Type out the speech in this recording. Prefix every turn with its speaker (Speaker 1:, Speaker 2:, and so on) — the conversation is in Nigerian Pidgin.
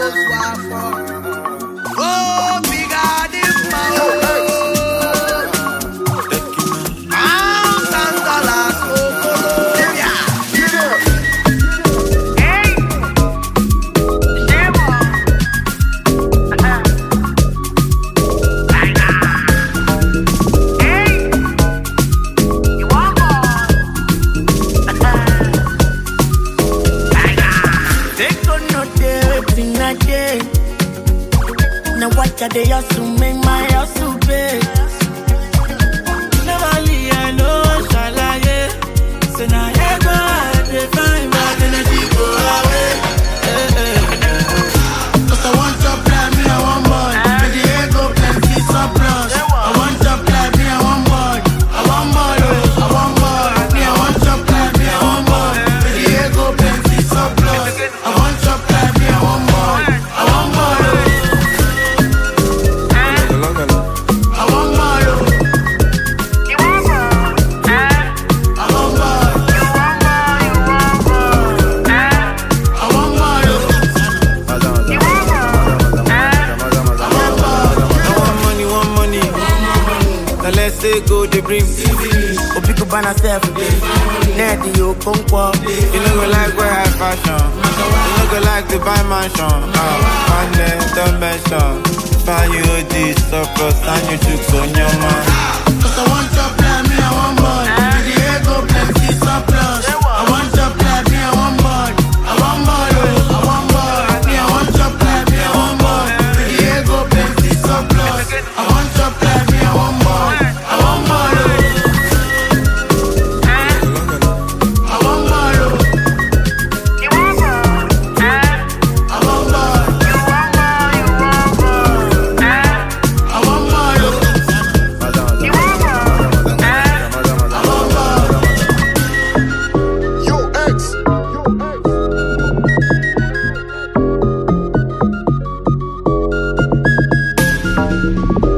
Speaker 1: Oh, bigger than
Speaker 2: now watch out, they hustle, make my hustle pay. Never leave, I know, shalaye. So now you go out, they find bad energy go away. Cause I want to play me, I want more. With the ego, plenty surplus. I want to play me, I want more. I want more, I want more. Me, I want to play me, I want more. With the ego, plenty surplus. I want to play me, I want more. I want more.
Speaker 3: Let's say go the brim. Oh, pick up on yourself. Let you come qua. You know go like wear high fashion. You know go like to buy mansion. And then don't mention. Find you this surplus and you took on your man.
Speaker 2: Cause I want to play me, I want more. With the ego, plenty surplus. I want to play me, I want more. I want more, I want more. Me, I want to play me, I want more. With the ego, plenty surplus. I want to play me, I want more. I want more. I want more. You want more? I want more. You want more? You want more? I want more. You want more? I want more.
Speaker 4: Yo, X. Yo, X.